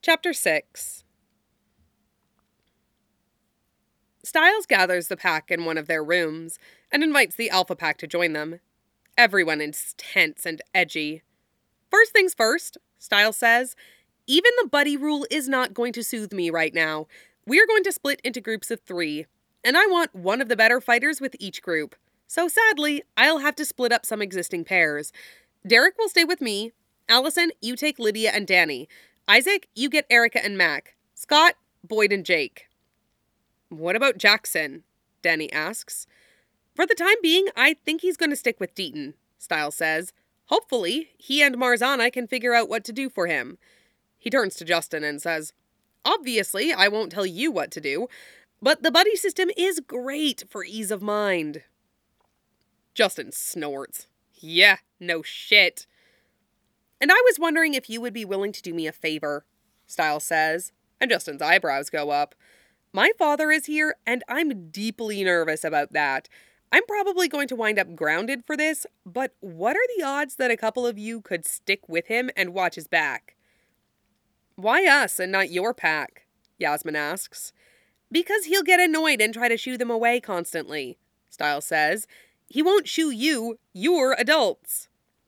Chapter 6. Styles gathers the pack in one of their rooms and invites the Alpha Pack to join them. Everyone is tense and edgy. First things first, Styles says, even the buddy rule is not going to soothe me right now. We are going to split into groups of 3, and I want one of the better fighters with each group. So sadly, I'll have to split up some existing pairs. Derek will stay with me. Allison, you take Lydia and Danny. Isaac, you get Erica and Mac. Scott, Boyd and Jake. What about Jackson? Danny asks. For the time being, I think he's going to stick with Deaton, Styles says. Hopefully, he and Marzana can figure out what to do for him. He turns to Justin and says, obviously, I won't tell you what to do, but the buddy system is great for ease of mind. Justin snorts. Yeah, no shit. And I was wondering if you would be willing to do me a favor, Styles says, and Justin's eyebrows go up. My father is here, and I'm deeply nervous about that. I'm probably going to wind up grounded for this, but what are the odds that a couple of you could stick with him and watch his back? Why us and not your pack? Yasmin asks. Because he'll get annoyed and try to shoo them away constantly, Styles says. He won't shoo you, you're adults.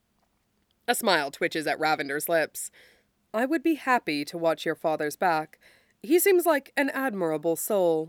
A smile twitches at Ravender's lips. I would be happy to watch your father's back. He seems like an admirable soul.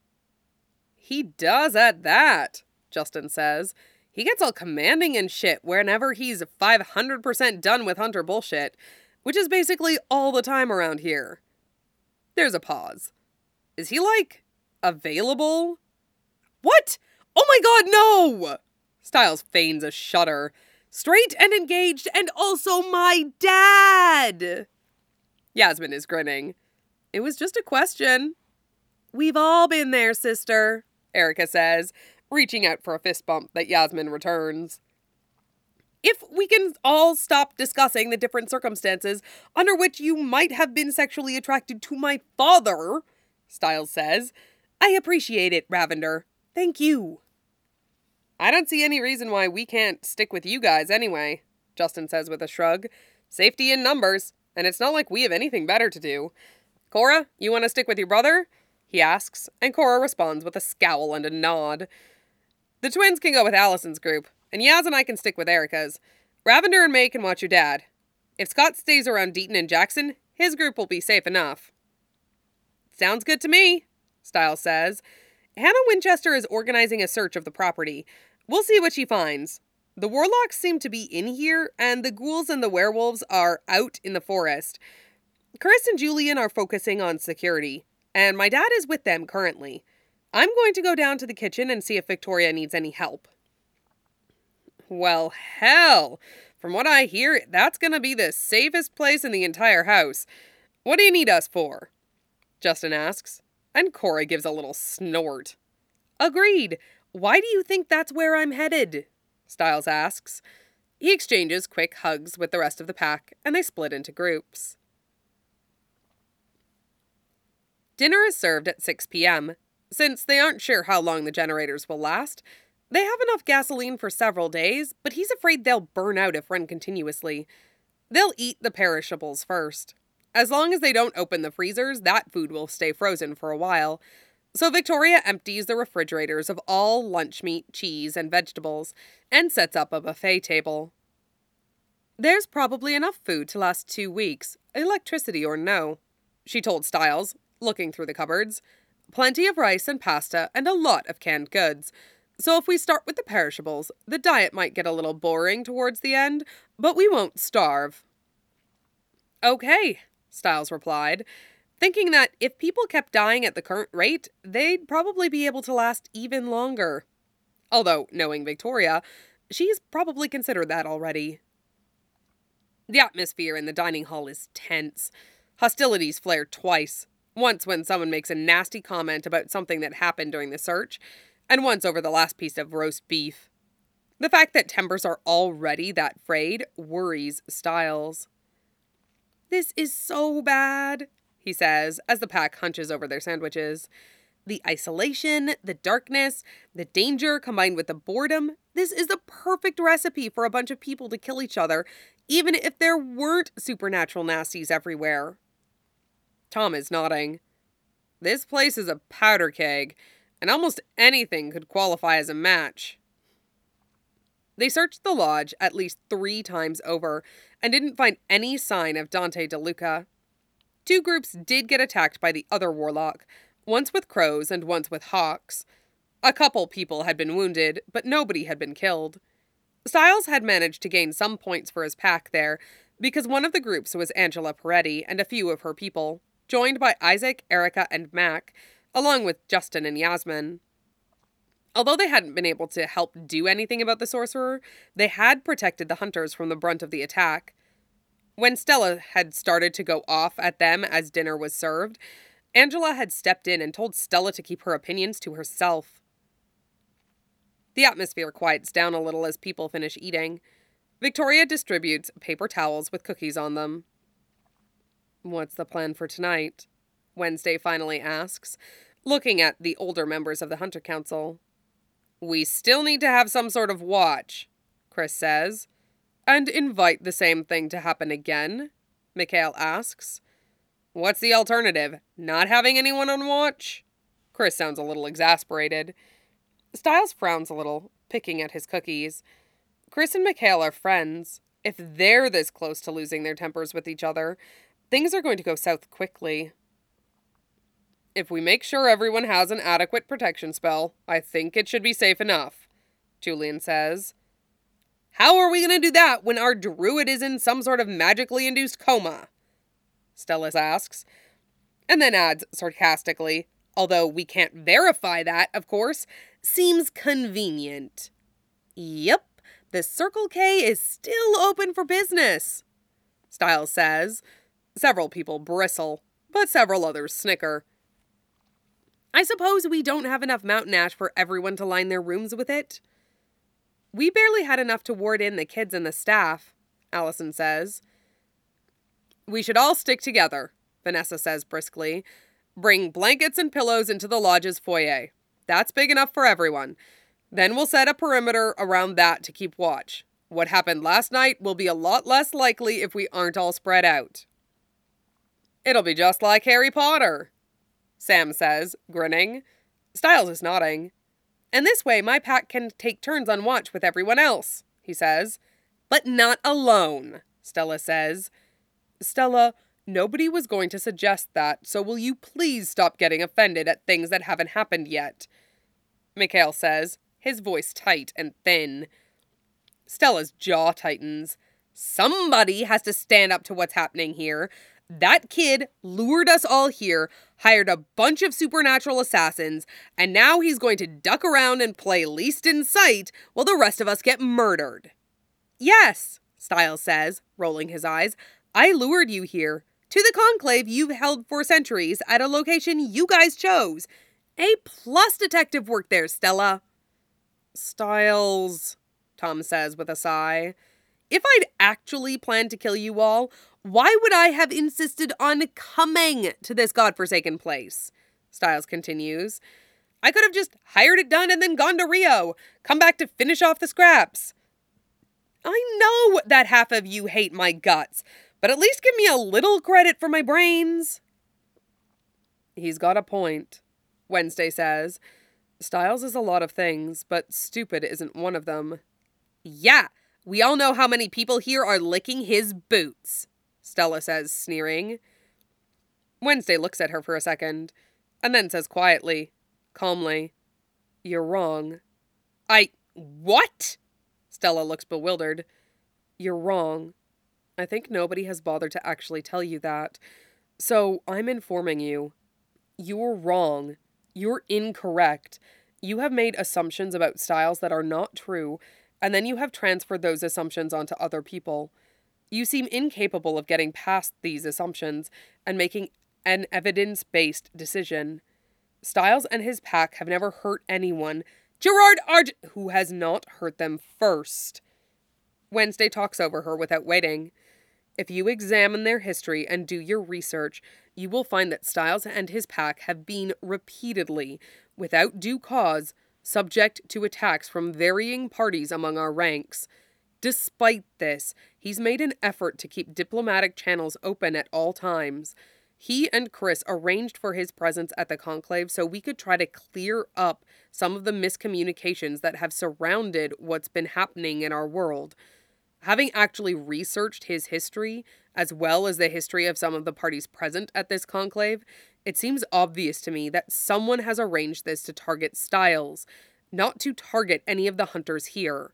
He does at that, Justin says. He gets all commanding and shit whenever he's 500% done with Hunter bullshit, which is basically all the time around here. There's a pause. Is he, available? What? Oh my god, no! Styles feigns a shudder. Straight and engaged, and also my dad! Yasmin is grinning. It was just a question. We've all been there, sister, Erica says, reaching out for a fist bump that Yasmin returns. If we can all stop discussing the different circumstances under which you might have been sexually attracted to my father, Styles says, I appreciate it, Ravender. Thank you. I don't see any reason why we can't stick with you guys anyway, Justin says with a shrug. Safety in numbers, and it's not like we have anything better to do. Cora, you want to stick with your brother? He asks, and Cora responds with a scowl and a nod. The twins can go with Allison's group, and Yaz and I can stick with Erica's. Ravender and May can watch your dad. If Scott stays around Deaton and Jackson, his group will be safe enough. Sounds good to me, Styles says. Hannah Winchester is organizing a search of the property. We'll see what she finds. The warlocks seem to be in here, and the ghouls and the werewolves are out in the forest. Chris and Julian are focusing on security, and my dad is with them currently. I'm going to go down to the kitchen and see if Victoria needs any help. Well, hell. From what I hear, that's going to be the safest place in the entire house. What do you need us for? Justin asks, and Cora gives a little snort. Agreed. Why do you think that's where I'm headed? Styles asks. He exchanges quick hugs with the rest of the pack, and they split into groups. Dinner is served at 6 p.m. Since they aren't sure how long the generators will last, they have enough gasoline for several days, but he's afraid they'll burn out if run continuously. They'll eat the perishables first. As long as they don't open the freezers, that food will stay frozen for a while. So Victoria empties the refrigerators of all lunch meat, cheese, and vegetables, and sets up a buffet table. There's probably enough food to last 2 weeks, electricity or no, she told Styles, looking through the cupboards. Plenty of rice and pasta, and a lot of canned goods. So if we start with the perishables, the diet might get a little boring towards the end, but we won't starve. Okay, Styles replied, thinking that if people kept dying at the current rate, they'd probably be able to last even longer. Although, knowing Victoria, she's probably considered that already. The atmosphere in the dining hall is tense. Hostilities flare twice. Once when someone makes a nasty comment about something that happened during the search, and once over the last piece of roast beef. The fact that tempers are already that frayed worries Styles. This is so bad, he says, as the pack hunches over their sandwiches. The isolation, the darkness, the danger combined with the boredom, this is the perfect recipe for a bunch of people to kill each other, even if there weren't supernatural nasties everywhere. Tom is nodding. This place is a powder keg, and almost anything could qualify as a match. They searched the lodge at least 3 times over and didn't find any sign of Dante DeLuca. 2 groups did get attacked by the other warlock, once with crows and once with hawks. A couple people had been wounded, but nobody had been killed. Styles had managed to gain some points for his pack there, because one of the groups was Angela Peretti and a few of her people, joined by Isaac, Erica, and Mac, along with Justin and Yasmin. Although they hadn't been able to help do anything about the sorcerer, they had protected the hunters from the brunt of the attack. When Stella had started to go off at them as dinner was served, Angela had stepped in and told Stella to keep her opinions to herself. The atmosphere quiets down a little as people finish eating. Victoria distributes paper towels with cookies on them. "What's the plan for tonight?" Wednesday finally asks, looking at the older members of the Hunter Council. "We still need to have some sort of watch," Chris says. "And invite the same thing to happen again?" Mikhail asks. "What's the alternative? Not having anyone on watch?" Chris sounds a little exasperated. Styles frowns a little, picking at his cookies. Chris and Mikhail are friends. If they're this close to losing their tempers with each other, things are going to go south quickly. "If we make sure everyone has an adequate protection spell, I think it should be safe enough," Julian says. "How are we going to do that when our druid is in some sort of magically induced coma?" Stella asks, and then adds sarcastically, "Although we can't verify that, of course, seems convenient." "Yep, the Circle K is still open for business," Styles says. Several people bristle, but several others snicker. "I suppose we don't have enough mountain ash for everyone to line their rooms with it?" "We barely had enough to ward in the kids and the staff," Allison says. "We should all stick together," Vanessa says briskly. "Bring blankets and pillows into the lodge's foyer. That's big enough for everyone. Then we'll set a perimeter around that to keep watch. What happened last night will be a lot less likely if we aren't all spread out." "It'll be just like Harry Potter," Sam says, grinning. Styles is nodding. "And this way my pack can take turns on watch with everyone else," he says. "But not alone," Stella says. "Stella, nobody was going to suggest that, so will you please stop getting offended at things that haven't happened yet?" Mikhail says, his voice tight and thin. Stella's jaw tightens. "Somebody has to stand up to what's happening here. That kid lured us all here, hired a bunch of supernatural assassins, and now he's going to duck around and play least in sight while the rest of us get murdered." "Yes," Styles says, rolling his eyes. "I lured you here, to the conclave you've held for centuries at a location you guys chose. A+ detective work there, Stella." "Styles," Tom says with a sigh. "If I'd actually planned to kill you all, why would I have insisted on coming to this godforsaken place?" Styles continues. "I could have just hired it done and then gone to Rio, come back to finish off the scraps. I know that half of you hate my guts, but at least give me a little credit for my brains." "He's got a point," Wednesday says. "Styles is a lot of things, but stupid isn't one of them." "Yeah, we all know how many people here are licking his boots," Stella says, sneering. Wednesday looks at her for a second, and then says quietly, calmly, "You're wrong." What?" Stella looks bewildered. "You're wrong. I think nobody has bothered to actually tell you that. So I'm informing you. You're wrong. You're incorrect. You have made assumptions about Styles that are not true, and then you have transferred those assumptions onto other people. You seem incapable of getting past these assumptions and making an evidence-based decision. Styles and his pack have never hurt anyone. Gerard who has not hurt them first." Wednesday talks over her without waiting. "If you examine their history and do your research, you will find that Styles and his pack have been repeatedly, without due cause, subject to attacks from varying parties among our ranks. Despite this, he's made an effort to keep diplomatic channels open at all times. He and Chris arranged for his presence at the conclave so we could try to clear up some of the miscommunications that have surrounded what's been happening in our world. Having actually researched his history, as well as the history of some of the parties present at this conclave, it seems obvious to me that someone has arranged this to target Stiles, not to target any of the hunters here.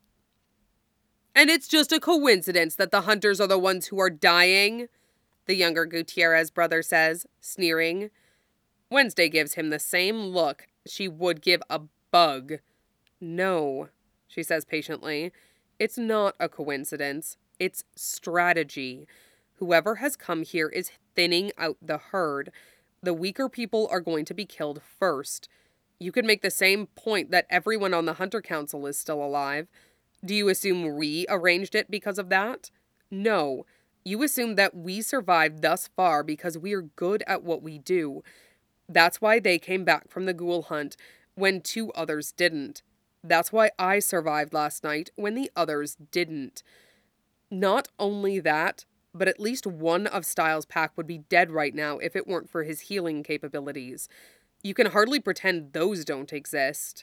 And it's just a coincidence that the hunters are the ones who are dying, the younger Gutierrez brother says, sneering. Wednesday gives him the same look she would give a bug. No, she says patiently. It's not a coincidence. It's strategy. Whoever has come here is thinning out the herd. The weaker people are going to be killed first. You could make the same point that everyone on the Hunter Council is still alive. Do you assume we arranged it because of that? No. You assume that we survived thus far because we're good at what we do. That's why they came back from the ghoul hunt when 2 others didn't. That's why I survived last night when the others didn't. Not only that, but at least one of Stiles' pack would be dead right now if it weren't for his healing capabilities. You can hardly pretend those don't exist.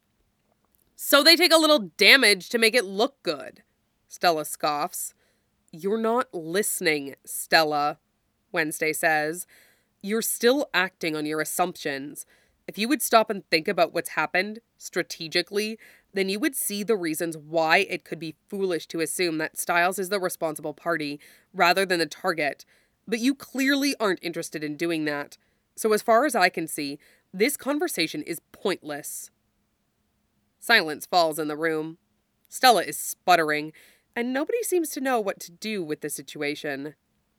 So they take a little damage to make it look good, Stella scoffs. You're not listening, Stella, Wednesday says. You're still acting on your assumptions. If you would stop and think about what's happened, strategically, then you would see the reasons why it could be foolish to assume that Stiles is the responsible party, rather than the target. But you clearly aren't interested in doing that. So as far as I can see, this conversation is pointless. Silence falls in the room. Stella is sputtering, and nobody seems to know what to do with the situation.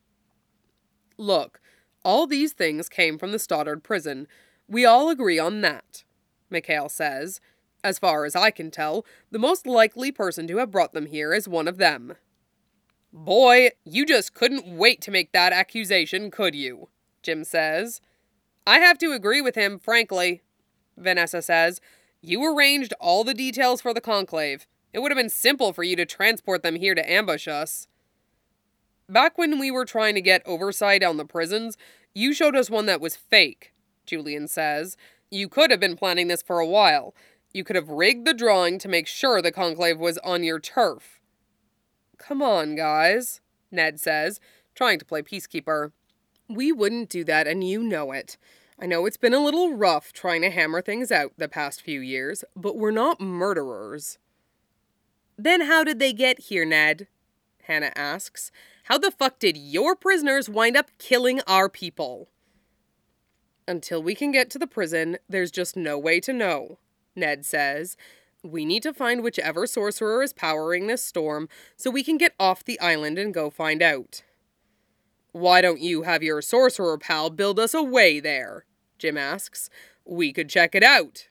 Look, all these things came from the Stoddard prison. We all agree on that, Mikhail says. As far as I can tell, the most likely person to have brought them here is one of them. Boy, you just couldn't wait to make that accusation, could you? Jim says. I have to agree with him, frankly, Vanessa says. You arranged all the details for the conclave. It would have been simple for you to transport them here to ambush us. Back when we were trying to get oversight on the prisons, you showed us one that was fake, Julian says. You could have been planning this for a while. You could have rigged the drawing to make sure the conclave was on your turf. Come on, guys, Ned says, trying to play peacekeeper. We wouldn't do that, and you know it. I know it's been a little rough trying to hammer things out the past few years, but we're not murderers. Then how did they get here, Ned? Hannah asks. How the fuck did your prisoners wind up killing our people? Until we can get to the prison, there's just no way to know, Ned says. We need to find whichever sorcerer is powering this storm so we can get off the island and go find out. Why don't you have your sorcerer pal build us a way there? Jim asks. We could check it out.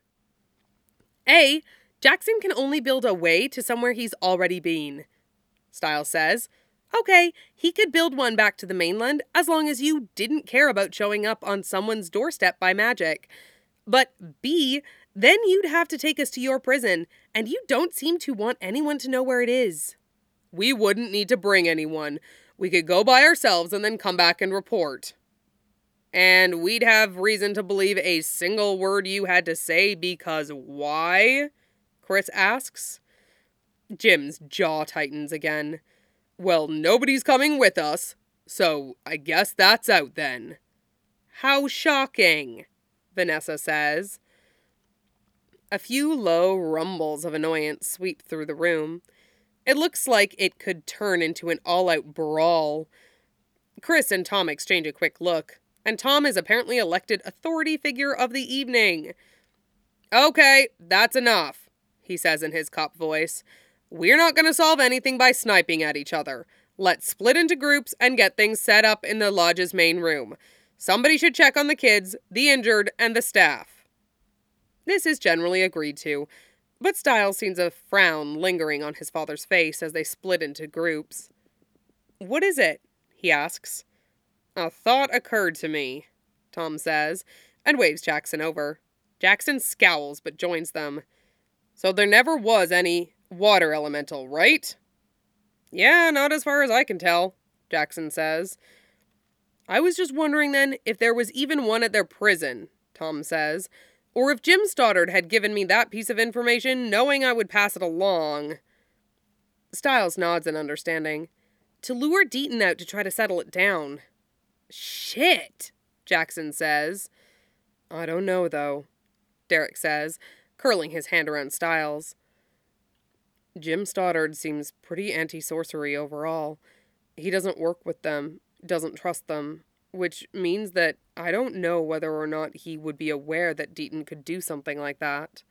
Jackson can only build a way to somewhere he's already been, Stiles says. Okay, he could build one back to the mainland as long as you didn't care about showing up on someone's doorstep by magic. But B, then you'd have to take us to your prison, and you don't seem to want anyone to know where it is. We wouldn't need to bring anyone. We could go by ourselves and then come back and report. And we'd have reason to believe a single word you had to say because why? Chris asks. Jim's jaw tightens again. Well, nobody's coming with us, so I guess that's out then. How shocking, Vanessa says. A few low rumbles of annoyance sweep through the room. It looks like it could turn into an all-out brawl. Chris and Tom exchange a quick look, and Tom is apparently elected authority figure of the evening. Okay, that's enough, he says in his cop voice. We're not going to solve anything by sniping at each other. Let's split into groups and get things set up in the lodge's main room. Somebody should check on the kids, the injured, and the staff. This is generally agreed to, but Stiles sees a frown lingering on his father's face as they split into groups. What is it? He asks. A thought occurred to me, Tom says, and waves Jackson over. Jackson scowls but joins them. So there never was any water elemental, right? Yeah, not as far as I can tell, Jackson says. I was just wondering then if there was even one at their prison, Tom says, or if Jim Stoddard had given me that piece of information knowing I would pass it along. Stiles nods in understanding. To lure Deaton out to try to settle it down. Shit, Jackson says. I don't know, though, Derek says, curling his hand around Stiles. Jim Stoddard seems pretty anti-sorcery overall. He doesn't work with them, doesn't trust them, which means that I don't know whether or not he would be aware that Deaton could do something like that.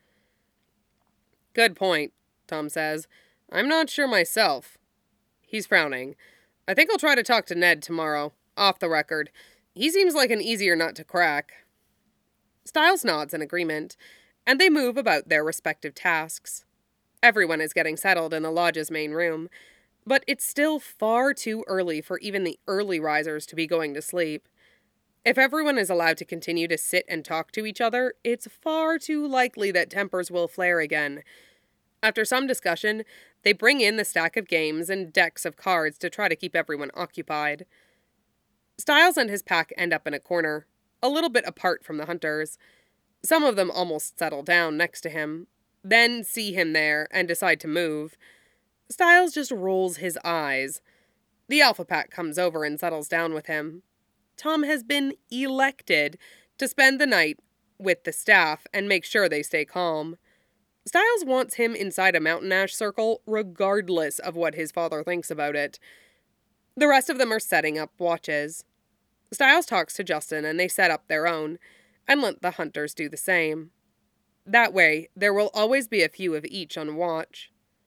Good point, Tom says. I'm not sure myself. He's frowning. I think I'll try to talk to Ned tomorrow, off the record. He seems like an easier nut to crack. Stiles nods in agreement, and they move about their respective tasks. Everyone is getting settled in the lodge's main room, but it's still far too early for even the early risers to be going to sleep. If everyone is allowed to continue to sit and talk to each other, it's far too likely that tempers will flare again. After some discussion, they bring in the stack of games and decks of cards to try to keep everyone occupied. Stiles and his pack end up in a corner, a little bit apart from the hunters. Some of them almost settle down next to him, then see him there and decide to move. Stiles just rolls his eyes. The Alpha Pack comes over and settles down with him. Tom has been elected to spend the night with the staff and make sure they stay calm. Stiles wants him inside a Mountain Ash circle regardless of what his father thinks about it. The rest of them are setting up watches. Stiles talks to Justin and they set up their own, and let the hunters do the same. That way, there will always be a few of each on watch.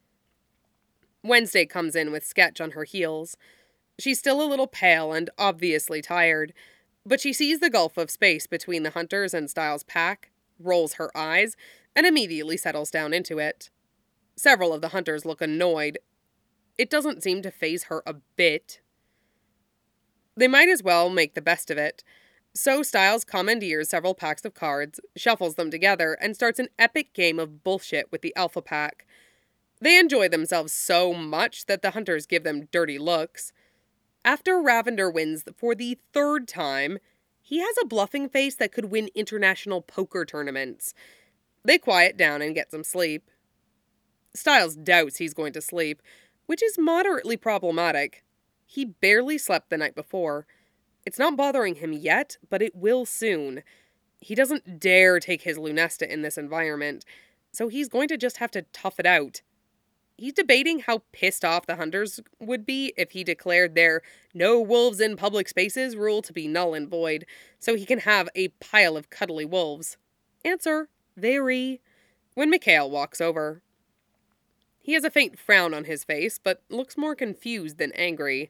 Wednesday comes in with Sketch on her heels. She's still a little pale and obviously tired, but she sees the gulf of space between the hunters and Stiles' pack, rolls her eyes, and immediately settles down into it. Several of the hunters look annoyed. It doesn't seem to faze her a bit. They might as well make the best of it. So Stiles commandeers several packs of cards, shuffles them together, and starts an epic game of bullshit with the Alpha Pack. They enjoy themselves so much that the hunters give them dirty looks. After Ravender wins for the third time, he has a bluffing face that could win international poker tournaments. They quiet down and get some sleep. Stiles doubts he's going to sleep, which is moderately problematic. He barely slept the night before. It's not bothering him yet, but it will soon. He doesn't dare take his Lunesta in this environment, so he's going to just have to tough it out. He's debating how pissed off the hunters would be if he declared their no wolves in public spaces rule to be null and void, so he can have a pile of cuddly wolves. Answer, very. When Mikhail walks over. He has a faint frown on his face, but looks more confused than angry.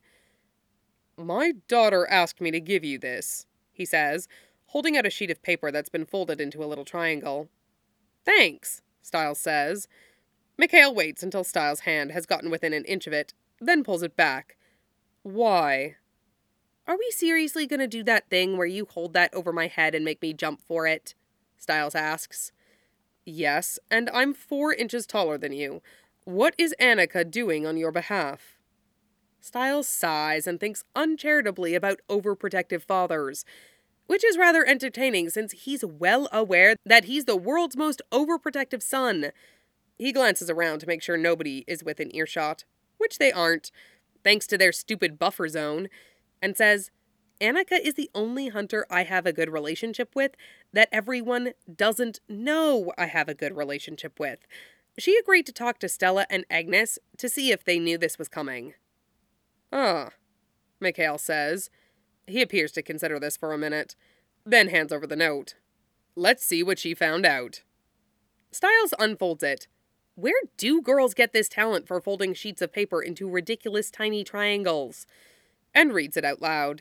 My daughter asked me to give you this, he says, holding out a sheet of paper that's been folded into a little triangle. Thanks, Stiles says. Mikhail waits until Stiles' hand has gotten within an inch of it, then pulls it back. Why? Are we seriously going to do that thing where you hold that over my head and make me jump for it? Stiles asks. Yes, and I'm 4 inches taller than you. What is Annika doing on your behalf? Stiles sighs and thinks uncharitably about overprotective fathers, which is rather entertaining since he's well aware that he's the world's most overprotective son. He glances around to make sure nobody is within earshot, which they aren't, thanks to their stupid buffer zone, and says, Annika is the only hunter I have a good relationship with that everyone doesn't know I have a good relationship with. She agreed to talk to Stella and Agnes to see if they knew this was coming. Ah, Mikhail says. He appears to consider this for a minute, then hands over the note. Let's see what she found out. Stiles unfolds it. Where do girls get this talent for folding sheets of paper into ridiculous tiny triangles? And reads it out loud.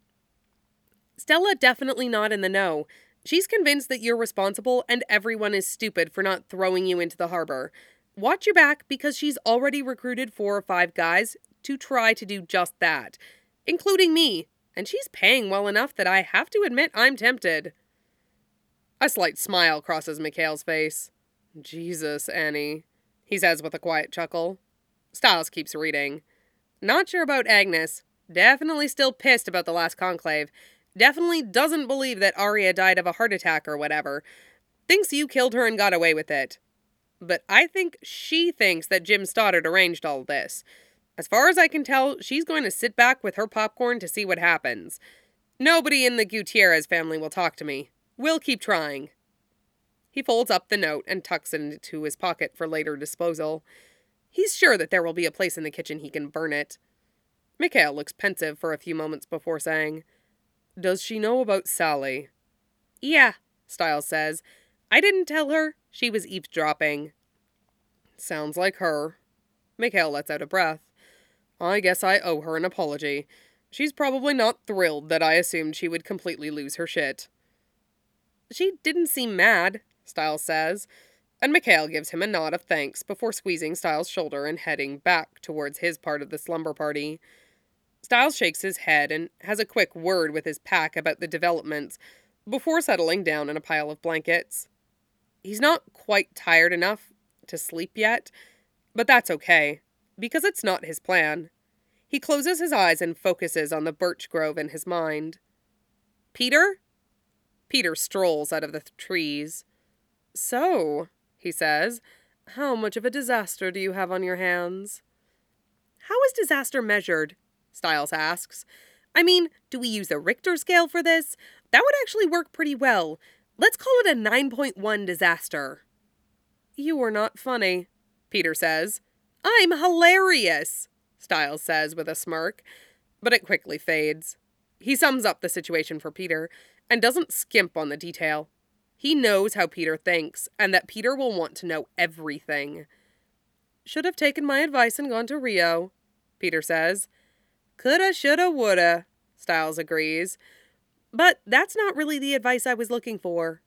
Stella definitely not in the know. She's convinced that you're responsible and everyone is stupid for not throwing you into the harbor. Watch your back because she's already recruited 4 or 5 guys to try to do just that, including me, and she's paying well enough that I have to admit I'm tempted. A slight smile crosses Mikhail's face. Jesus, Annie, he says with a quiet chuckle. Stiles keeps reading. Not sure about Agnes. Definitely still pissed about the last conclave. Definitely doesn't believe that Arya died of a heart attack or whatever. Thinks you killed her and got away with it. But I think she thinks that Jim Stoddard arranged all this. As far as I can tell, she's going to sit back with her popcorn to see what happens. Nobody in the Gutierrez family will talk to me. We'll keep trying. He folds up the note and tucks it into his pocket for later disposal. He's sure that there will be a place in the kitchen he can burn it. Mikhail looks pensive for a few moments before saying, "Does she know about Sally?" "Yeah," Stiles says. "I didn't tell her. She was eavesdropping." "Sounds like her." Mikhail lets out a breath. "I guess I owe her an apology. She's probably not thrilled that I assumed she would completely lose her shit." "She didn't seem mad," Stiles says, and Mikhail gives him a nod of thanks before squeezing Stiles' shoulder and heading back towards his part of the slumber party. Stiles shakes his head and has a quick word with his pack about the developments before settling down in a pile of blankets. He's not quite tired enough to sleep yet, but that's okay, because it's not his plan. He closes his eyes and focuses on the birch grove in his mind. "Peter?" Peter strolls out of the trees. "So," he says, "how much of a disaster do you have on your hands?" "How is disaster measured?" Stiles asks. "I mean, do we use the Richter scale for this? That would actually work pretty well. Let's call it a 9.1 disaster." "You are not funny," Peter says. "I'm hilarious," Stiles says with a smirk, but it quickly fades. He sums up the situation for Peter and doesn't skimp on the detail. He knows how Peter thinks, and that Peter will want to know everything. "Should have taken my advice and gone to Rio," Peter says. "Coulda, shoulda, woulda," Stiles agrees. "But that's not really the advice I was looking for."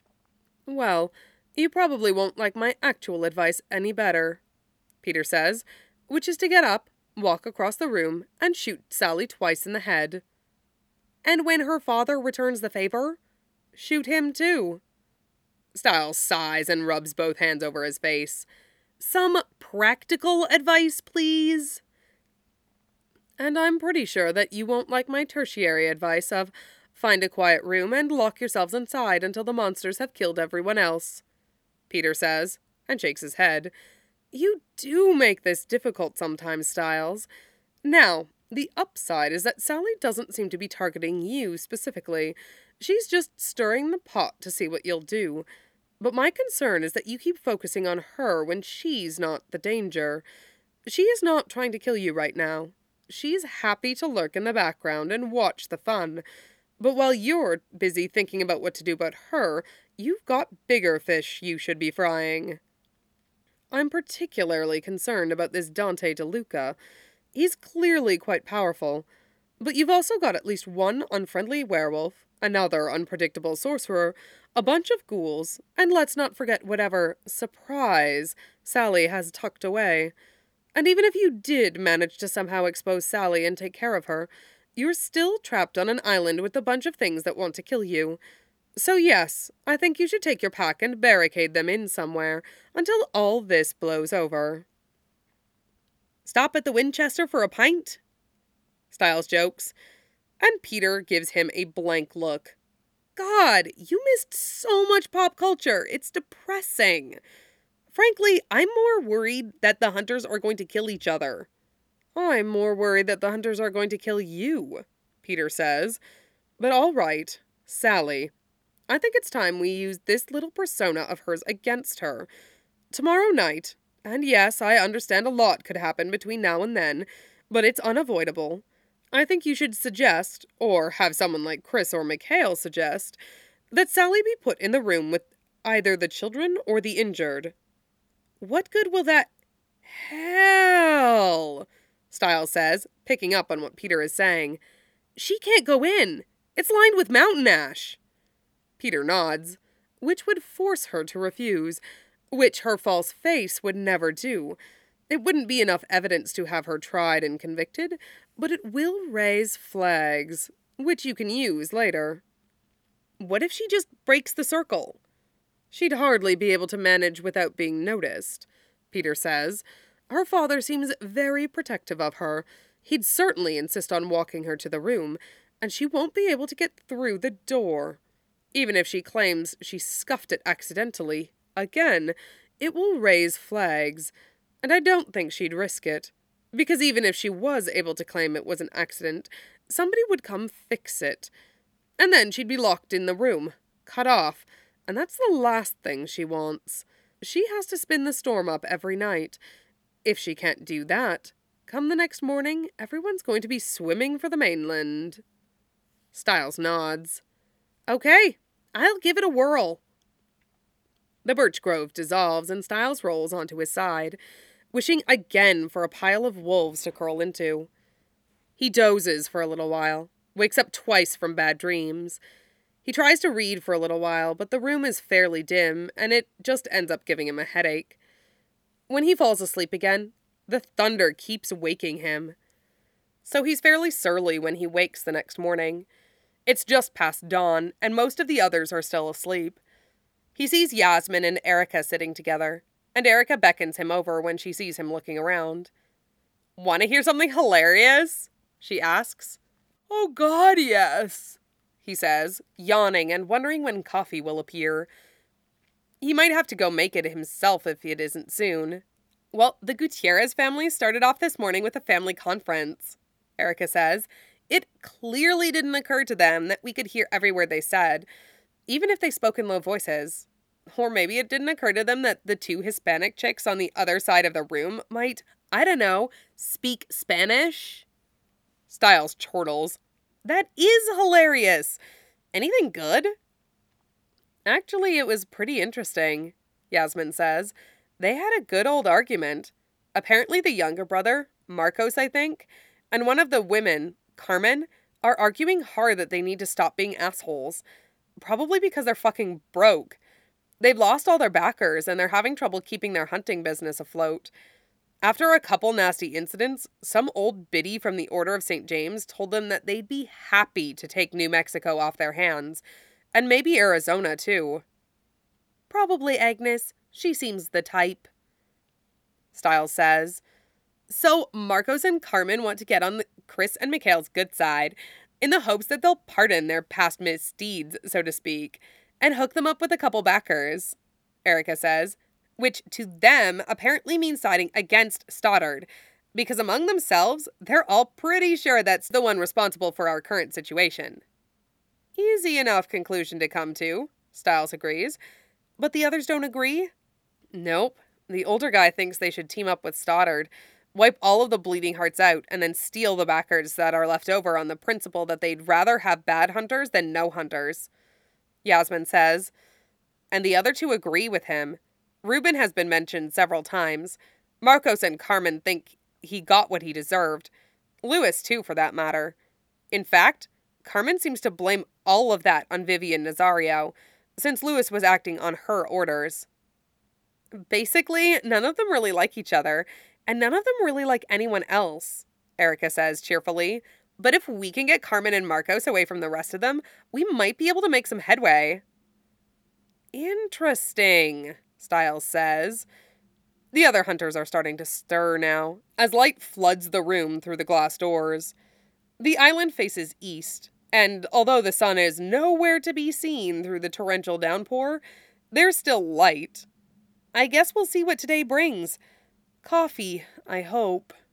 "Well, you probably won't like my actual advice any better," Peter says, which is to get up, walk across the room, and shoot Sally twice in the head. "And when her father returns the favor, shoot him too." Stiles sighs and rubs both hands over his face. "Some practical advice, please." "And I'm pretty sure that you won't like my tertiary advice of find a quiet room and lock yourselves inside until the monsters have killed everyone else," Peter says, and shakes his head. "You do make this difficult sometimes, Stiles. Now, the upside is that Sally doesn't seem to be targeting you specifically. She's just stirring the pot to see what you'll do. But my concern is that you keep focusing on her when she's not the danger. She is not trying to kill you right now. She's happy to lurk in the background and watch the fun. But while you're busy thinking about what to do about her, you've got bigger fish you should be frying." "I'm particularly concerned about this Dante DeLuca. He's clearly quite powerful. But you've also got at least one unfriendly werewolf, another unpredictable sorcerer, a bunch of ghouls, and let's not forget whatever surprise Sally has tucked away. And even if you did manage to somehow expose Sally and take care of her, you're still trapped on an island with a bunch of things that want to kill you. So yes, I think you should take your pack and barricade them in somewhere until all this blows over." "Stop at the Winchester for a pint?" Stiles jokes, and Peter gives him a blank look. "God, you missed so much pop culture. It's depressing. Frankly, I'm more worried that the hunters are going to kill each other." "I'm more worried that the hunters are going to kill you," Peter says. "But all right, Sally. I think it's time we use this little persona of hers against her. Tomorrow night, and yes, I understand a lot could happen between now and then, but it's unavoidable. I think you should suggest, or have someone like Chris or Mikhail suggest, that Sally be put in the room with either the children or the injured." "What good will that—" "Hell," Stiles says, picking up on what Peter is saying. "She can't go in. It's lined with mountain ash." Peter nods, which would force her to refuse, which her false face would never do. It wouldn't be enough evidence to have her tried and convicted, but it will raise flags, which you can use later. "What if she just breaks the circle?" "She'd hardly be able to manage without being noticed," Peter says. "Her father seems very protective of her. He'd certainly insist on walking her to the room, and she won't be able to get through the door. Even if she claims she scuffed it accidentally, again, it will raise flags, and I don't think she'd risk it. Because even if she was able to claim it was an accident, somebody would come fix it. And then she'd be locked in the room, cut off, and that's the last thing she wants. She has to spin the storm up every night. If she can't do that, come the next morning, everyone's going to be swimming for the mainland. Styles nods. Okay, I'll give it a whirl. The birch grove dissolves and Styles rolls onto his side, wishing again for a pile of wolves to curl into. He dozes for a little while, wakes up twice from bad dreams. He tries to read for a little while, but the room is fairly dim, and it just ends up giving him a headache. When he falls asleep again, the thunder keeps waking him. So he's fairly surly when he wakes the next morning. It's just past dawn, and most of the others are still asleep. He sees Yasmin and Erica sitting together, and Erica beckons him over when she sees him looking around. "Want to hear something hilarious?" she asks. "Oh God, yes," he says, yawning and wondering when coffee will appear. He might have to go make it himself if it isn't soon. "Well, the Gutierrez family started off this morning with a family conference," Erica says. "It clearly didn't occur to them that we could hear every word they said, even if they spoke in low voices. Or maybe it didn't occur to them that the two Hispanic chicks on the other side of the room might, I don't know, speak Spanish?" Styles chortles. "That is hilarious. Anything good?" "Actually, it was pretty interesting," Yasmin says. "They had a good old argument. Apparently the younger brother, Marcos, I think, and one of the women, Carmen, are arguing hard that they need to stop being assholes. Probably because they're fucking broke. They've lost all their backers, and they're having trouble keeping their hunting business afloat. After a couple nasty incidents, some old biddy from the Order of St. James told them that they'd be happy to take New Mexico off their hands, and maybe Arizona, too." "Probably Agnes. She seems the type," Styles says. "So Marcos and Carmen want to get on Chris and Mikhail's good side, in the hopes that they'll pardon their past misdeeds, so to speak, and hook them up with a couple backers," Erica says, which to them apparently means siding against Stoddard, because among themselves, they're all pretty sure that's the one responsible for our current situation. "Easy enough conclusion to come to," Styles agrees. "But the others don't agree?" "Nope. The older guy thinks they should team up with Stoddard, wipe all of the bleeding hearts out, and then steal the backers that are left over on the principle that they'd rather have bad hunters than no hunters," Yasmin says. And the other two agree with him. Ruben has been mentioned several times. Marcos and Carmen think he got what he deserved. Lewis, too, for that matter. In fact, Carmen seems to blame all of that on Vivian Nazario, since Lewis was acting on her orders. "Basically, none of them really like each other, and none of them really like anyone else," Erica says cheerfully. "But if we can get Carmen and Marcos away from the rest of them, we might be able to make some headway." "Interesting," Styles says. The other hunters are starting to stir now, as light floods the room through the glass doors. The island faces east, and although the sun is nowhere to be seen through the torrential downpour, there's still light. I guess we'll see what today brings. Coffee, I hope.